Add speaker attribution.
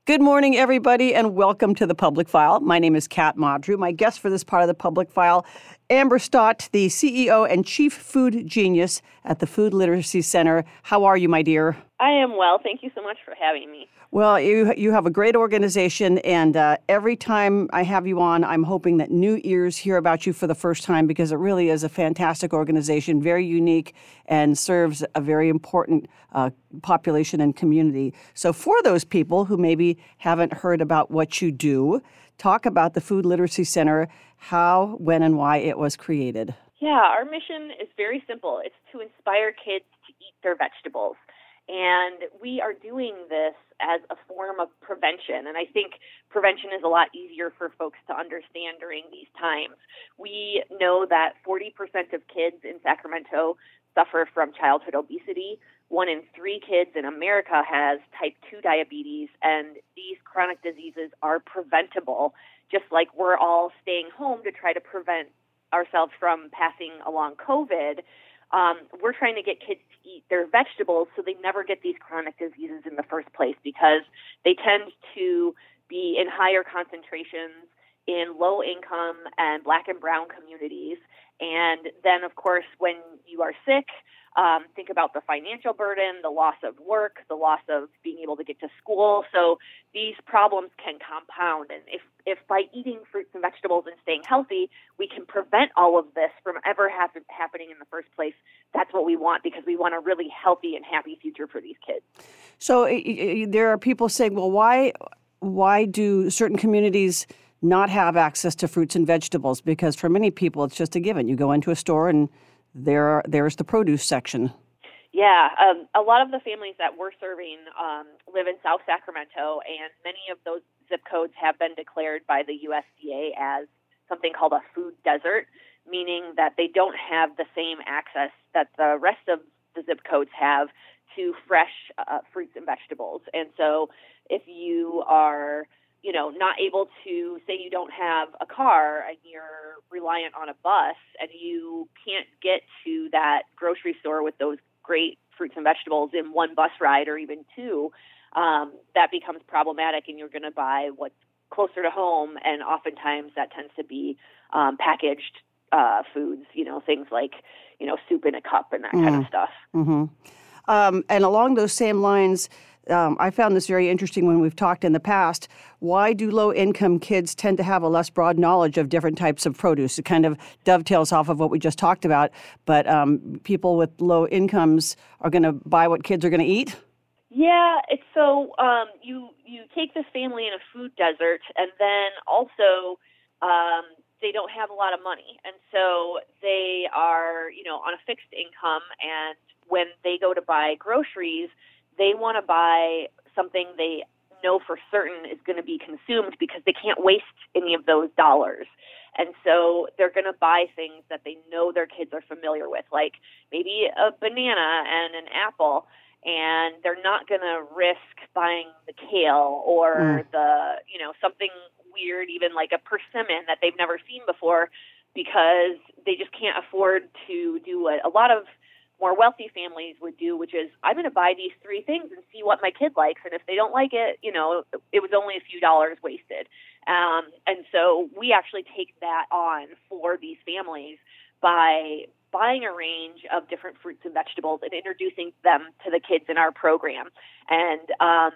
Speaker 1: Good morning, everybody, and welcome to the Public File. My name is Kat Modru. My guest for this part of the Public File, Amber Stott, the CEO and Chief Food Genius at the Food Literacy Center. How are you, my dear?
Speaker 2: I am well. Thank you so much for having me.
Speaker 1: Well, you have a great organization, and every time I have you on, I'm hoping that new ears hear about you for the first time because it really is a fantastic organization, very unique, and serves a very important population and community. So for those people who maybe haven't heard about what you do, talk about the Food Literacy Center, how, when, and why it was created.
Speaker 2: Yeah, our mission is very simple. It's to inspire kids to eat their vegetables. And we are doing this as a form of prevention. And I think prevention is a lot easier for folks to understand during these times. We know that 40% of kids in Sacramento suffer from childhood obesity. 1 in 3 kids in America has type 2 diabetes, and these chronic diseases are preventable, just like we're all staying home to try to prevent ourselves from passing along COVID. We're trying to get kids to eat their vegetables so they never get these chronic diseases in the first place, because they tend to be in higher concentrations in low income and Black and brown communities. And then, of course, when you are sick, think about the financial burden, the loss of work, the loss of being able to get to school. So these problems can compound. And if by eating fruits and vegetables and staying healthy, we can prevent all of this from ever happening in the first place, that's what we want, because we want a really healthy and happy future for these kids.
Speaker 1: So there are people saying, well, why do certain communities not have access to fruits and vegetables? Because for many people, it's just a given. You go into a store and there's the produce section.
Speaker 2: Yeah, a lot of the families that we're serving live in South Sacramento, and many of those zip codes have been declared by the USDA as something called a food desert, meaning that they don't have the same access that the rest of the zip codes have to fresh fruits and vegetables. And so if you are not able to, say you don't have a car and you're reliant on a bus and you can't get to that grocery store with those great fruits and vegetables in one bus ride or even 2, that becomes problematic, and you're going to buy what's closer to home, and oftentimes that tends to be packaged foods, things like, soup in a cup and that kind of stuff.
Speaker 1: Mm-hmm. And along those same lines, I found this very interesting when we've talked in the past. Why do low-income kids tend to have a less broad knowledge of different types of produce? It kind of dovetails off of what we just talked about, but people with low incomes are going to buy what kids are going to eat?
Speaker 2: Yeah, it's so you take this family in a food desert, and then also they don't have a lot of money, and so they are on a fixed income, and when they go to buy groceries, they want to buy something they know for certain is going to be consumed because they can't waste any of those dollars. And so they're going to buy things that they know their kids are familiar with, like maybe a banana and an apple, and they're not going to risk buying the kale or something weird, even like a persimmon that they've never seen before, because they just can't afford to do what a lot of more wealthy families would do, which is, I'm going to buy these 3 things and see what my kid likes. And if they don't like it, it was only a few dollars wasted. And so we actually take that on for these families by buying a range of different fruits and vegetables and introducing them to the kids in our program. And